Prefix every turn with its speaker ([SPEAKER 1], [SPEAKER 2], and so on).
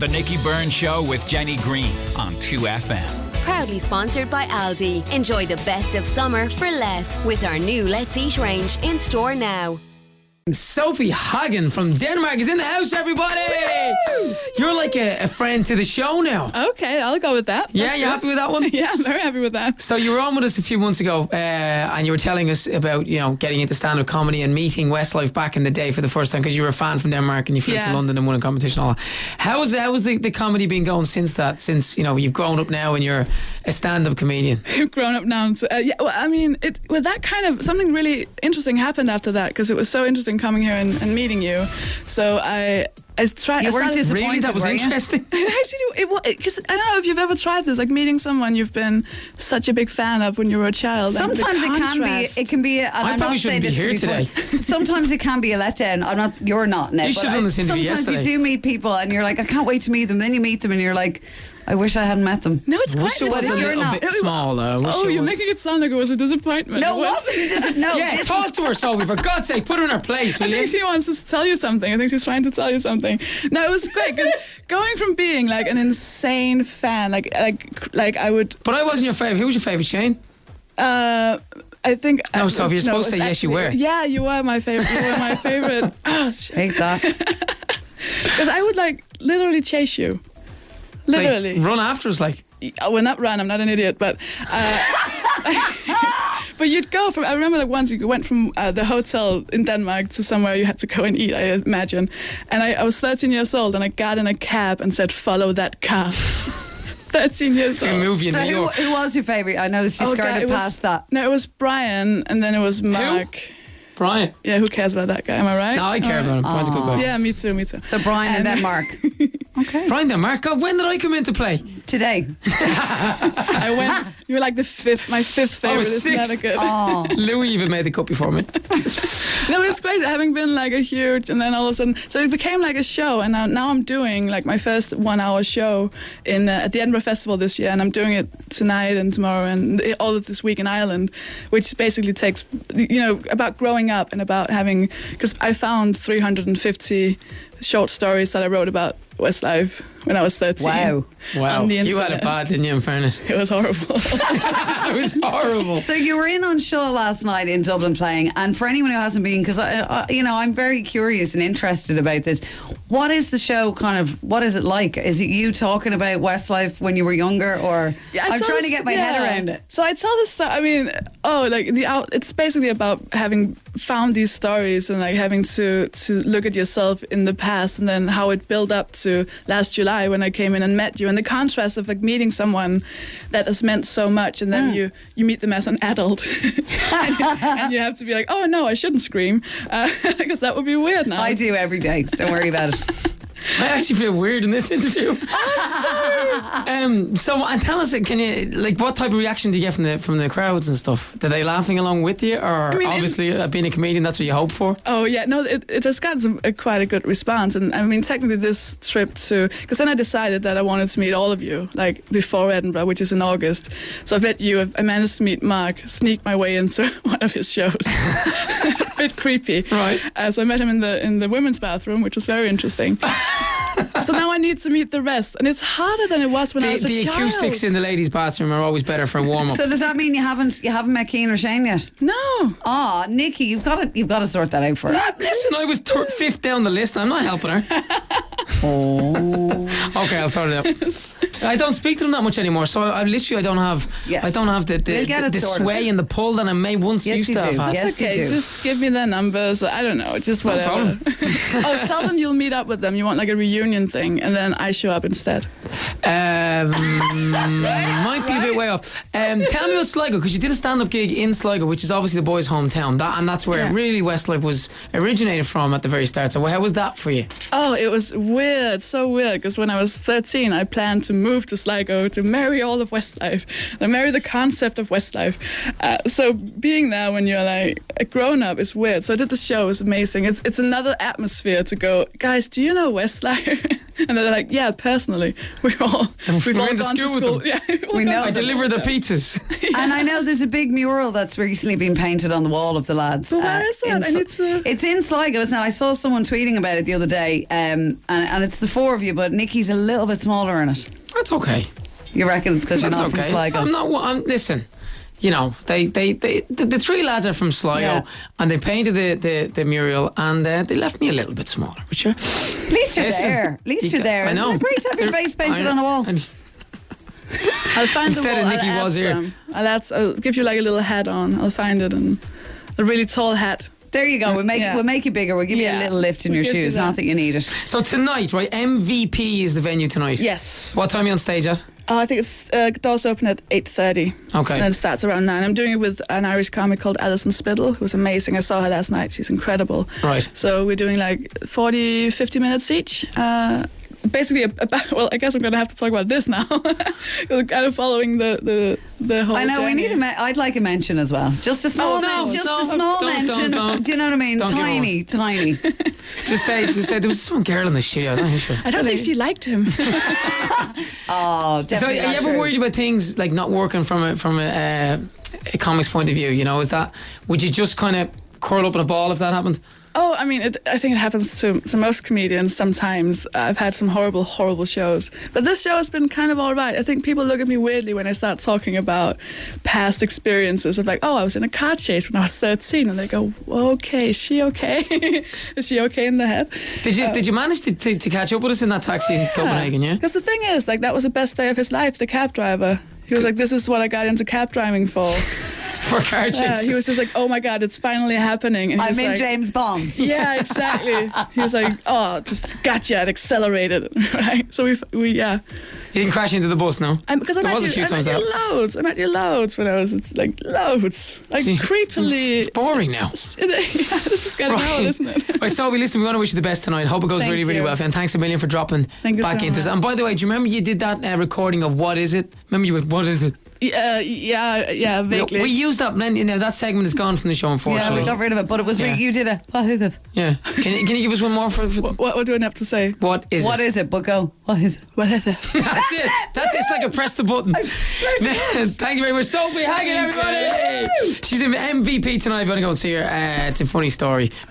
[SPEAKER 1] The Nicky Byrne Show with Jenny Green on 2FM.
[SPEAKER 2] Proudly sponsored by Aldi. Enjoy the best of summer for less with our new Let's Eat range in store now.
[SPEAKER 3] Sophie Hagen from Denmark is in the house, everybody! Woo! You're like a friend to the show now.
[SPEAKER 4] Okay, I'll go with that.
[SPEAKER 3] Yeah, you happy with that one?
[SPEAKER 4] Yeah, I'm very happy with that.
[SPEAKER 3] So you were on with us a few months ago and you were telling us about, getting into stand-up comedy and meeting Westlife back in the day for the first time because you were a fan from Denmark and you flew to London and won a competition and all that. How's the comedy been going since that? Since, you've grown up now and you're a stand-up comedian.
[SPEAKER 4] You've grown up now. So, that kind of, something really interesting happened after that because it was so interesting coming here and meeting you. So I tried.
[SPEAKER 3] You weren't disappointed. Really, that was interesting.
[SPEAKER 4] Actually, because I don't know if you've ever tried this, like meeting someone you've been such a big fan of when you were a child.
[SPEAKER 5] Sometimes it can be. And
[SPEAKER 3] I probably shouldn't be here today.
[SPEAKER 5] Sometimes it can be a letdown. You're not now.
[SPEAKER 3] You should have done this interview yesterday.
[SPEAKER 5] Sometimes you do meet people and you're like, I can't wait to meet them. Then you meet them and you're like, I wish I hadn't met them.
[SPEAKER 4] No, it's quite.
[SPEAKER 3] Wish it was a little bit small, though.
[SPEAKER 4] You're making it sound like it was a disappointment.
[SPEAKER 5] No, it wasn't. No.
[SPEAKER 3] Yeah, talk to her, Sophie. For God's sake, put her in her place, will you?
[SPEAKER 4] I think she wants to tell you something. I think she's trying to tell you something. No, it was great. Going from being like an insane fan, like I would.
[SPEAKER 3] But I wasn't your favourite. Who was your favourite, Shane?
[SPEAKER 4] I think.
[SPEAKER 3] No, Sophie, you're supposed to say yes, you were.
[SPEAKER 4] Yeah, you were my favourite. You were my favourite.
[SPEAKER 5] Hate that.
[SPEAKER 4] Because I would literally chase you. Literally.
[SPEAKER 3] Run after us, like.
[SPEAKER 4] Well, not run. I'm not an idiot, but. But you'd go from. I remember once you went from the hotel in Denmark to somewhere you had to go and eat. I imagine, and I was 13 years old, and I got in a cab and said, "Follow that car." 13 years old.
[SPEAKER 3] Movie in New York.
[SPEAKER 5] Who was your favourite? I noticed you skirted past that.
[SPEAKER 4] No, it was Brian, and then it was Mark.
[SPEAKER 3] Who? Brian.
[SPEAKER 4] Yeah, who cares about that guy? Am I right?
[SPEAKER 3] No, I care about him. Brian's a good guy.
[SPEAKER 4] Yeah, me too.
[SPEAKER 5] So Brian and then Mark. Okay.
[SPEAKER 3] Brian then Mark. God, when did I come into play?
[SPEAKER 5] Today.
[SPEAKER 4] I went. You were like my fifth favorite. Isn't that a good?
[SPEAKER 5] Oh.
[SPEAKER 3] Louis even made the cut before me.
[SPEAKER 4] No, it's crazy having been like a huge, and then all of a sudden, so it became like a show, and now I'm doing like my first 1 hour show at the Edinburgh Festival this year, and I'm doing it tonight and tomorrow and all of this week in Ireland, which basically takes about growing up and about having, because I found 350 short stories that I wrote about Westlife when I was 13.
[SPEAKER 3] Wow. You had it bad, didn't you, in fairness?
[SPEAKER 4] It was horrible.
[SPEAKER 3] It was horrible.
[SPEAKER 5] So you were in on Shaw last night in Dublin playing, and for anyone who hasn't been, because I'm very curious and interested about this, what is the show what is it like? Is it you talking about Westlife when you were younger, or I'm trying to get my head around it.
[SPEAKER 4] So I tell this stuff, it's basically about having found these stories and like having to look at yourself in the past and then how it built up to last July when I came in and met you, and the contrast of like meeting someone that has meant so much, and then you meet them as an adult and you have to be like, oh no, I shouldn't scream because that would be weird now.
[SPEAKER 5] I do every day, so don't worry about it.
[SPEAKER 3] I actually feel weird in this interview.
[SPEAKER 4] I'm sorry.
[SPEAKER 3] So tell us, can you what type of reaction do you get from the crowds and stuff? Are they laughing along with you, or obviously being a comedian, that's what you hope for?
[SPEAKER 4] Oh yeah, no, it has gotten quite a good response, and I mean technically this trip because then I decided that I wanted to meet all of you like before Edinburgh, which is in August. So I met you. I managed to meet Mark, sneak my way into one of his shows. A bit creepy,
[SPEAKER 3] right?
[SPEAKER 4] So I met him in the women's bathroom, which was very interesting. So now I need to meet the rest, and it's harder than it was when I was a child.
[SPEAKER 3] The acoustics in the ladies' bathroom are always better for a warm up.
[SPEAKER 5] So does that mean you haven't met Cian or Shane yet?
[SPEAKER 4] No.
[SPEAKER 5] Oh, Nikki, you've got to sort that out for her.
[SPEAKER 3] Listen, I was fifth down the list. I'm not helping her. Oh. Okay, I'll sort it out. I don't speak to them that much anymore, so I don't have the sway and the pull that I may once used to have had.
[SPEAKER 4] That's okay. Just give me their numbers. I don't know, just whatever. Tell them you'll meet up with them. You want like a reunion thing, and then I show up instead.
[SPEAKER 3] Might be a bit way off. Tell me about Sligo, because you did a stand-up gig in Sligo, which is obviously the boys' hometown, and that's where really Westlife was originated from at the very start. So how was that for you?
[SPEAKER 4] Oh, it was weird, so weird, because when I was 13, I planned to move to Sligo to marry all of Westlife, to marry the concept of Westlife. So being there when you're like a grown-up is weird. So I did the show, it was amazing. It's another atmosphere to go, guys, do you know Westlife? And they're like, yeah, personally, we've all
[SPEAKER 3] went to
[SPEAKER 4] gone to
[SPEAKER 3] school with
[SPEAKER 4] school.
[SPEAKER 3] them.
[SPEAKER 4] Yeah,
[SPEAKER 5] We know.
[SPEAKER 3] I deliver the pizzas.
[SPEAKER 5] And I know there's a big mural that's recently been painted on the wall of the lads.
[SPEAKER 4] But where is that?
[SPEAKER 5] in
[SPEAKER 4] I need to-
[SPEAKER 5] It's in Sligo. Now, I saw someone tweeting about it the other day, and it's the four of you, but Nikki's a little bit smaller in it.
[SPEAKER 3] That's okay.
[SPEAKER 5] You reckon it's because you're
[SPEAKER 3] That's
[SPEAKER 5] not
[SPEAKER 3] okay.
[SPEAKER 5] from Sligo?
[SPEAKER 3] I'm not. Listen. You know, the three lads are from Sligo,
[SPEAKER 5] Yeah.
[SPEAKER 3] and they painted the mural, and they left me a little bit smaller. But sure,
[SPEAKER 5] At least you're
[SPEAKER 3] Listen,
[SPEAKER 5] there. At least
[SPEAKER 3] you
[SPEAKER 5] you're
[SPEAKER 3] ca-
[SPEAKER 5] there.
[SPEAKER 3] I know.
[SPEAKER 5] Isn't it great to have your face painted on a wall?
[SPEAKER 3] And
[SPEAKER 4] I'll find
[SPEAKER 3] Instead
[SPEAKER 4] the
[SPEAKER 3] of
[SPEAKER 4] wall.
[SPEAKER 3] Nikki
[SPEAKER 4] I'll
[SPEAKER 3] was
[SPEAKER 4] add
[SPEAKER 3] here.
[SPEAKER 4] some. I'll give you like a little hat on. I'll find it, and a really tall hat.
[SPEAKER 5] There you go. We'll make you bigger. We'll give you a
[SPEAKER 4] Yeah.
[SPEAKER 5] little lift in
[SPEAKER 4] We'll
[SPEAKER 5] your
[SPEAKER 4] give you
[SPEAKER 5] shoes.
[SPEAKER 4] that.
[SPEAKER 5] Not that you need it.
[SPEAKER 3] so tonight, right? MVP is the venue tonight.
[SPEAKER 4] Yes.
[SPEAKER 3] What time are you on stage at?
[SPEAKER 4] I think it's doors open at 8:30.
[SPEAKER 3] Okay.
[SPEAKER 4] And it starts around 9. I'm doing it with an Irish comic called Alison Spittle, who's amazing. I saw her last night. She's incredible.
[SPEAKER 3] Right.
[SPEAKER 4] So we're doing like 40, 50 minutes each. Basically, well, I guess I'm going to have to talk about this now. I'm kind of following the whole
[SPEAKER 5] I know we
[SPEAKER 4] journey.
[SPEAKER 5] need I'd like a mention as well. Just a small,
[SPEAKER 3] no,
[SPEAKER 5] just
[SPEAKER 3] no,
[SPEAKER 5] a small
[SPEAKER 3] don't,
[SPEAKER 5] mention.
[SPEAKER 3] don't.
[SPEAKER 5] Do you know what I mean?
[SPEAKER 3] Don't give
[SPEAKER 5] Tiny, tiny.
[SPEAKER 3] Just say there was some girl in the studio. I don't know who she was.
[SPEAKER 4] I don't think she liked him.
[SPEAKER 5] Oh,
[SPEAKER 3] So
[SPEAKER 5] definitely.
[SPEAKER 3] are you
[SPEAKER 5] not
[SPEAKER 3] ever
[SPEAKER 5] true.
[SPEAKER 3] worried about things like not working from a comic's point of view? You know, would you just kind of curl up in a ball if that happened?
[SPEAKER 4] Oh, I mean, I think it happens to most comedians sometimes. I've had some horrible, horrible shows. But this show has been kind of all right. I think people look at me weirdly when I start talking about past experiences of like, oh, I was in a car chase when I was 13. And they go, okay, is she okay? Is she okay in the head?
[SPEAKER 3] Did you manage to catch up with us in that taxi in Copenhagen, yeah?
[SPEAKER 4] Because the thing is, like, that was the best day of his life, the cab driver. He was like, this is what I got into cab driving for.
[SPEAKER 3] For car chases.
[SPEAKER 4] Yeah, he was just like, oh my God, it's finally happening. And he
[SPEAKER 5] I'm
[SPEAKER 4] was
[SPEAKER 5] in
[SPEAKER 4] like,
[SPEAKER 5] James Bond.
[SPEAKER 4] Yeah, exactly. He was like, oh, just gotcha, and accelerated, right? So we yeah.
[SPEAKER 3] You didn't crash into the bus, no?
[SPEAKER 4] Because I
[SPEAKER 3] There
[SPEAKER 4] met
[SPEAKER 3] was a
[SPEAKER 4] you,
[SPEAKER 3] few
[SPEAKER 4] I
[SPEAKER 3] times
[SPEAKER 4] met you
[SPEAKER 3] that.
[SPEAKER 4] loads. I met you loads when I was loads. Like
[SPEAKER 3] See,
[SPEAKER 4] creepily.
[SPEAKER 3] It's boring now.
[SPEAKER 4] Yeah, this is getting old, isn't it?
[SPEAKER 3] Right, Sophie, listen, we want to wish you the best tonight. Hope it goes
[SPEAKER 4] Thank
[SPEAKER 3] really, really
[SPEAKER 4] you.
[SPEAKER 3] well. And thanks a million for dropping
[SPEAKER 4] Thank you
[SPEAKER 3] back
[SPEAKER 4] so
[SPEAKER 3] into us.
[SPEAKER 4] much.
[SPEAKER 3] And by the way, do you remember you did that recording of What Is It? Remember you went, What Is It?
[SPEAKER 4] Yeah, vaguely.
[SPEAKER 3] We used that, and you know, that segment is gone from the show,
[SPEAKER 5] Yeah,
[SPEAKER 3] unfortunately.
[SPEAKER 5] we got rid of it, but it was
[SPEAKER 3] Yeah.
[SPEAKER 5] you did a what is it?
[SPEAKER 3] Yeah. Can you give us one more for
[SPEAKER 4] what do I have to say?
[SPEAKER 3] What is
[SPEAKER 5] What
[SPEAKER 3] it?
[SPEAKER 5] is it? But go. What is it?
[SPEAKER 4] What is it?
[SPEAKER 3] That's it. It's like a press the button. Thank you very much, Sophie Haggett, everybody. She's an MVP tonight. If you want to go and see her, it's a funny story.